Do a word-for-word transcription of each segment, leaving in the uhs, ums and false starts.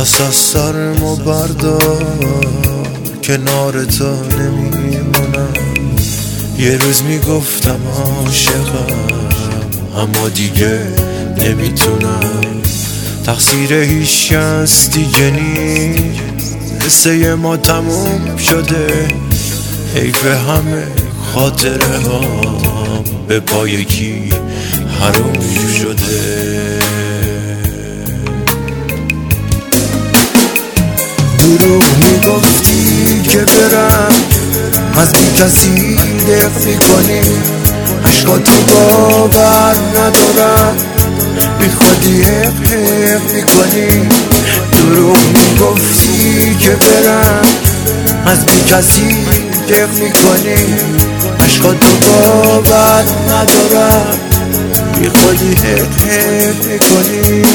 دست از سرمو بردار، کنار تو نمیمونم. یه روز میگفتم عاشقم، اما دیگه نمیتونم. تقصیر هیچ کس دیگه نیست، قصه ما تموم شده. حیف همه خاطره ها به پای کی حروم شده. دروغ میگفتی که برم، از بی کسی دق میکنی. عشقاتو باور ندارم، بی خودی حق حق میکنی. دروغ میگفتی که برم، از بی کسی دق میکنی. عشقاتو باور ندارم، بی خودی حق حق میکنی.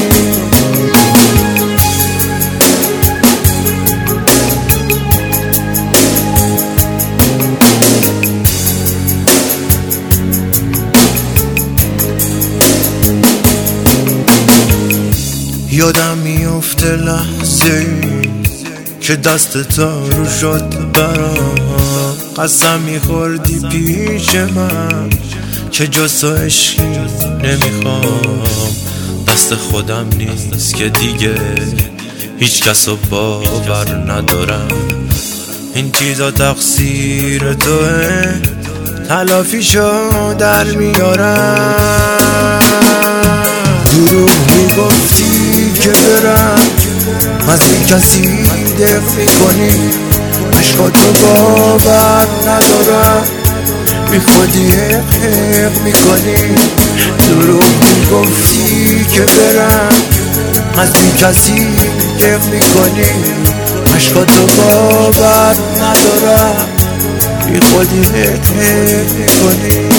یادم میفته لحظه که دست تا رو شد برام. قسم میخوردی پیش من که جز تو عشقی نمیخوام. دست خودم نیست که دیگه هیچ کس رو باور ندارم. این چیزا تقصیر توه، تلافیشو در میارم. دروغ میگفتی که برم، از این کسی دق میکنی. عشقاتو باور ندارم، بی خودی حق حق میکنی. دروغ میگفتی که برم، از این کسی دق میکنی. عشقاتو باور ندارم، بی خودی حق حق میکنی.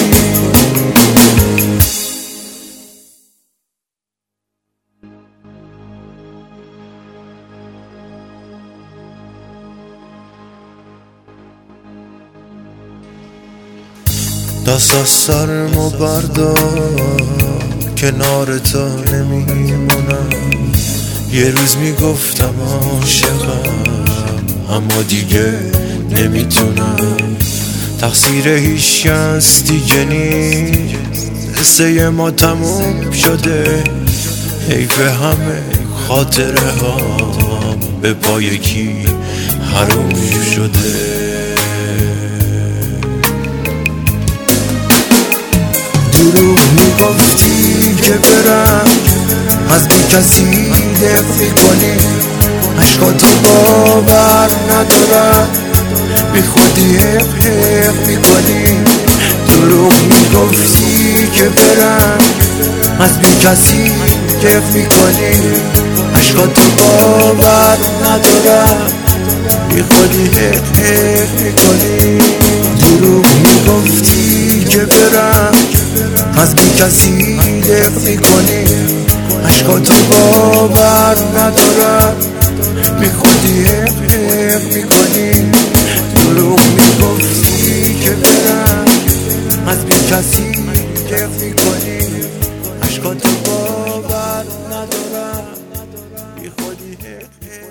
دست از سرمو بردار، کنار تو نمیمونم. یه روز میگفتم عاشقم، اما دیگه نمیتونم. تقصیر هیچ کس دیگه نیست، قصه ما تموم شده. حیف همه خاطره ها به پای کی حروم شده. دروغ میگفتی که برم، از بی کسی دق میکنی. عشقاتو باور ندارم، بی خودی حق حق میکنی. دروغ میگفتی که برم، از بی کسی دق میکنی. عشقاتو باور ندارم، بی خودی حق حق میکنی. دروغ میگفتی که برم، از بی کسی دق میکنی. عشقاتو باور ندارم، بی خودی حق حق میکنی. دروغ میگفتی که برم، از بی کسی دق میکنی. عشقاتو باور ندارم، بی خودی حق حق